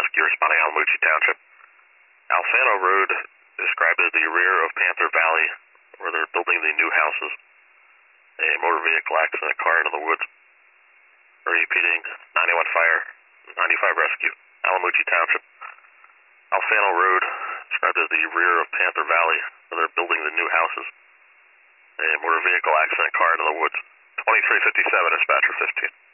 rescue responding Alamucci Township. Alfano Road, described as the rear of Panther Valley, where they're building the new houses. A motor vehicle accident, car into the woods. Repeating, 91 fire, 95 rescue, Alamucci Township. Alfano Road, described as the rear of Panther Valley, where they're building the new houses. A motor vehicle accident, car into the woods. 2357, dispatcher 15.